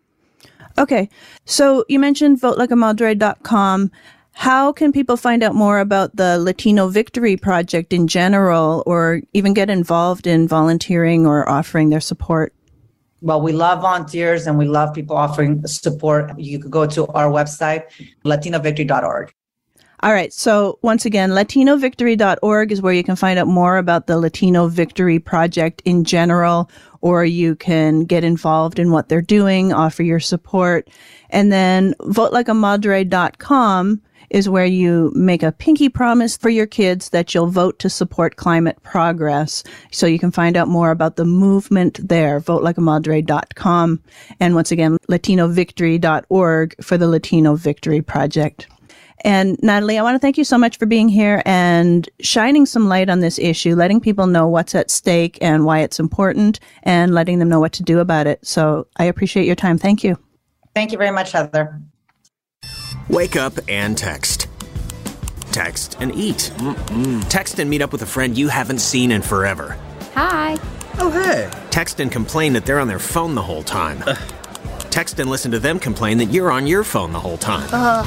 Okay. So you mentioned vote like a madre dot com. How can people find out more about the Latino Victory Project in general, or even get involved in volunteering or offering their support? Well, we love volunteers and we love people offering support. You could go to our website, latino victory dot org. All right. So once again, latino victory dot org is where you can find out more about the Latino Victory Project in general, or you can get involved in what they're doing, offer your support. And then vote like a madre dot com is where you make a pinky promise for your kids that you'll vote to support climate progress. So you can find out more about the movement there, vote like a madre dot com. And once again, latino victory dot org for the Latino Victory Project. And Natalie, I want to thank you so much for being here and shining some light on this issue, letting people know what's at stake and why it's important, and letting them know what to do about it. So I appreciate your time. Thank you. Thank you very much, Heather. Wake up and text. Text and eat. Mm-mm. Text and meet up with a friend you haven't seen in forever. Hi. Oh, hey. Text and complain that they're on their phone the whole time. Ugh. Text and listen to them complain that you're on your phone the whole time. Uh.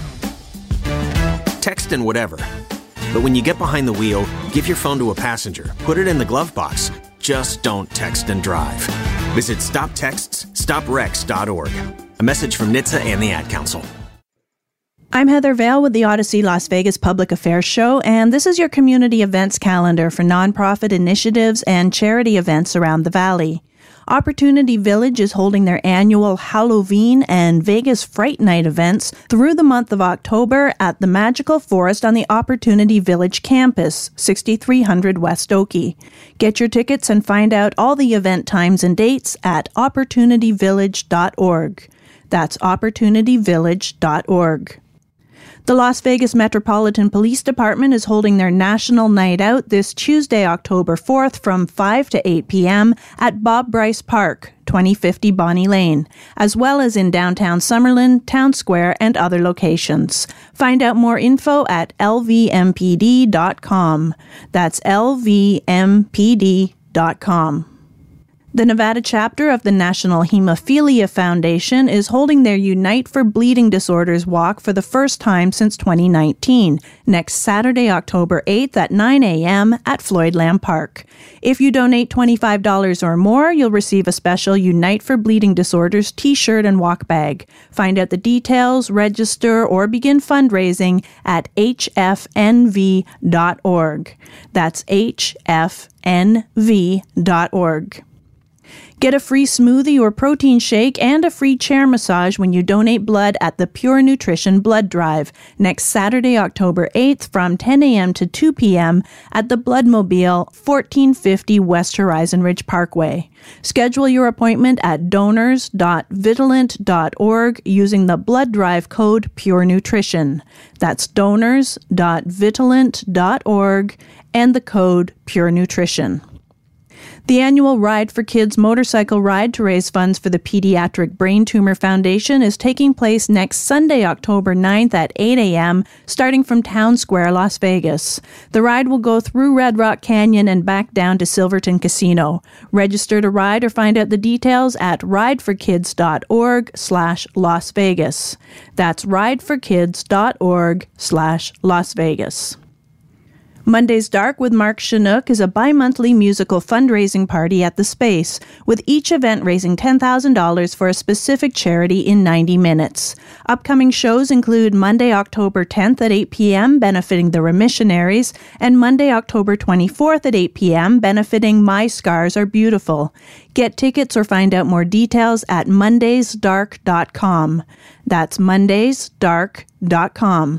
Text and whatever. But when you get behind the wheel, give your phone to a passenger. Put it in the glove box. Just don't text and drive. Visit stop texts stop wrecks dot org. A message from N H T S A and the Ad Council. I'm Heather Vale with the Odyssey Las Vegas Public Affairs Show, and this is your community events calendar for nonprofit initiatives and charity events around the Valley. Opportunity Village is holding their annual Halloween and Vegas Fright Night events through the month of October at the Magical Forest on the Opportunity Village campus, sixty-three hundred West Oakey. Get your tickets and find out all the event times and dates at opportunity village dot org. That's opportunity village dot org. The Las Vegas Metropolitan Police Department is holding their National Night Out this Tuesday, October fourth from five to eight p.m. at Bob Bryce Park, twenty fifty Bonnie Lane, as well as in downtown Summerlin, Town Square, and other locations. Find out more info at L V M P D dot com. That's L V M P D dot com. The Nevada chapter of the National Hemophilia Foundation is holding their Unite for Bleeding Disorders walk for the first time since twenty nineteen, next Saturday, October eighth at nine a.m. at Floyd Lamb Park. If you donate twenty-five dollars or more, you'll receive a special Unite for Bleeding Disorders t-shirt and walk bag. Find out the details, register, or begin fundraising at H F N V dot org. That's H F N V dot org. Get a free smoothie or protein shake and a free chair massage when you donate blood at the Pure Nutrition Blood Drive next Saturday, October eighth from ten a.m. to two p.m. at the Bloodmobile, fourteen fifty West Horizon Ridge Parkway. Schedule your appointment at donors dot vitalant dot org using the blood drive code Pure Nutrition. That's donors dot vitalant dot org and the code Pure Nutrition. The annual Ride for Kids motorcycle ride to raise funds for the Pediatric Brain Tumor Foundation is taking place next Sunday, October ninth at eight a.m., starting from Town Square, Las Vegas. The ride will go through Red Rock Canyon and back down to Silverton Casino. Register to ride or find out the details at rideforkids dot org slash Las Vegas. That's rideforkids dot org slash Las Vegas. Monday's Dark with Mark Chinook is a bi-monthly musical fundraising party at the Space, with each event raising ten thousand dollars for a specific charity in ninety minutes. Upcoming shows include Monday, October tenth at eight p.m. benefiting the Remissionaries, and Monday, October twenty-fourth at eight p.m. benefiting My Scars Are Beautiful. Get tickets or find out more details at mondays dark dot com. That's mondays dark dot com.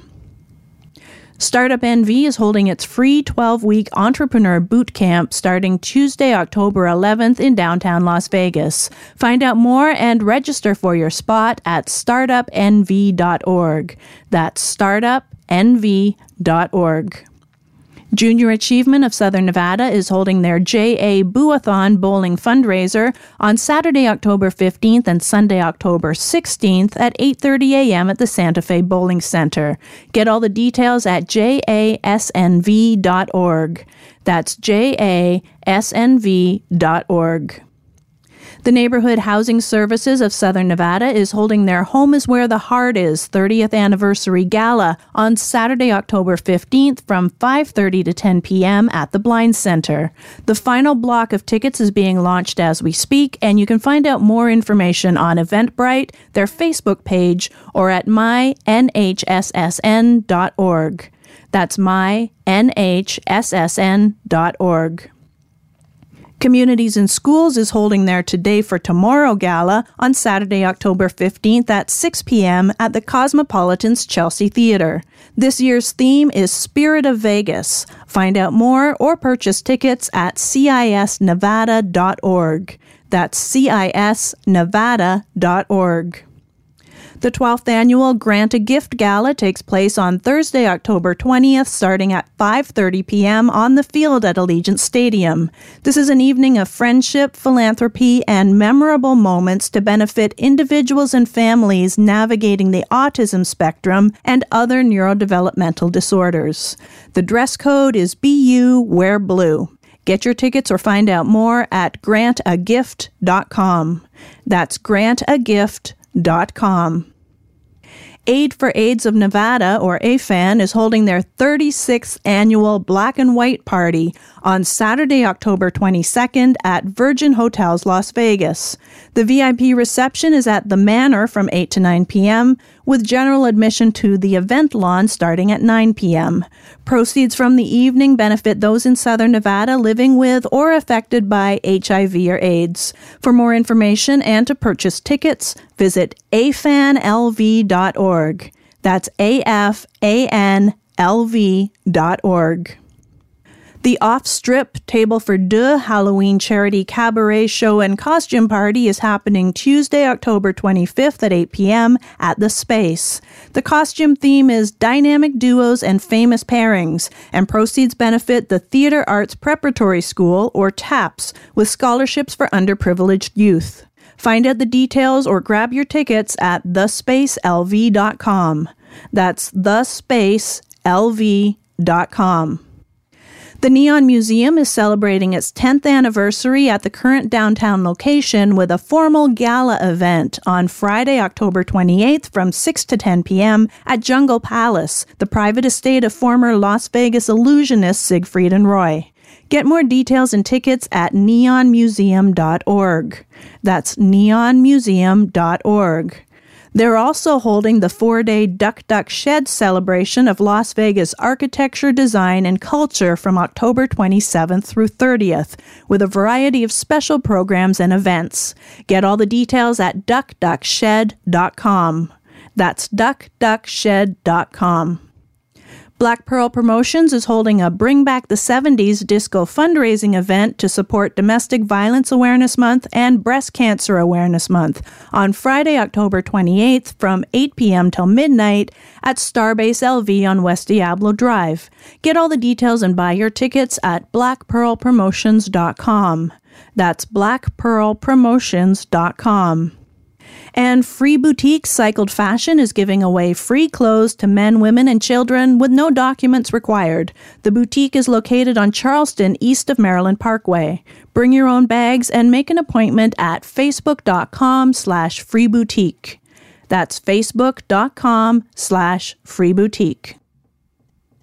Startup N V is holding its free twelve-week entrepreneur boot camp starting Tuesday, October eleventh in downtown Las Vegas. Find out more and register for your spot at startup N V dot org. That's startup N V dot org. Junior Achievement of Southern Nevada is holding their J A Boo-a-thon bowling fundraiser on Saturday, October fifteenth and Sunday, October sixteenth at eight thirty a.m. at the Santa Fe Bowling Center. Get all the details at J A S N V dot org. That's J A S N V dot org. The Neighborhood Housing Services of Southern Nevada is holding their Home is Where the Heart Is thirtieth Anniversary Gala on Saturday, October fifteenth from five thirty to ten p.m. at the Blind Center. The final block of tickets is being launched as we speak, and you can find out more information on Eventbrite, their Facebook page, or at my N H S S N dot org. That's my N H S S N dot org. Communities in Schools is holding their Today for Tomorrow Gala on Saturday, October fifteenth at six p.m. at the Cosmopolitan's Chelsea Theater. This year's theme is Spirit of Vegas. Find out more or purchase tickets at C I S nevada dot org. That's C I S nevada dot org. The twelfth annual Grant a Gift Gala takes place on Thursday, October twentieth, starting at five thirty p.m. on the field at Allegiant Stadium. This is an evening of friendship, philanthropy, and memorable moments to benefit individuals and families navigating the autism spectrum and other neurodevelopmental disorders. The dress code is B U Wear Blue. Get your tickets or find out more at grant a gift dot com. That's grant a gift dot com. Aid for AIDS of Nevada, or A F A N, is holding their thirty-sixth annual Black and White Party on Saturday, October twenty-second at Virgin Hotels Las Vegas. The V I P reception is at the Manor from eight to nine p.m., with general admission to the event lawn starting at nine p.m. Proceeds from the evening benefit those in Southern Nevada living with or affected by H I V or AIDS. For more information and to purchase tickets, visit a fan l v dot org. That's A F A N L V dot org. The Off-Strip Table for Deux Halloween Charity Cabaret Show and Costume Party is happening Tuesday, October twenty-fifth at eight p.m. at The Space. The costume theme is Dynamic Duos and Famous Pairings, and proceeds benefit the Theater Arts Preparatory School, or TAPS, with scholarships for underprivileged youth. Find out the details or grab your tickets at the space l v dot com. That's the space l v dot com. The Neon Museum is celebrating its tenth anniversary at the current downtown location with a formal gala event on Friday, October twenty-eighth from six to ten p.m. at Jungle Palace, the private estate of former Las Vegas illusionists Siegfried and Roy. Get more details and tickets at neon museum dot org. That's neon museum dot org. They're also holding the four-day Duck Duck Shed celebration of Las Vegas architecture, design, and culture from October twenty-seventh through thirtieth, with a variety of special programs and events. Get all the details at duck duck shed dot com. That's duck duck shed dot com. Black Pearl Promotions is holding a Bring Back the seventies disco fundraising event to support Domestic Violence Awareness Month and Breast Cancer Awareness Month on Friday, October twenty-eighth from eight p.m. till midnight at Starbase L V on West Diablo Drive. Get all the details and buy your tickets at black pearl promotions dot com. That's black pearl promotions dot com. And Free Boutique Cycled Fashion is giving away free clothes to men, women, and children with no documents required. The boutique is located on Charleston, east of Maryland Parkway. Bring your own bags and make an appointment at facebook.com slash freeboutique. That's facebook.com slash freeboutique.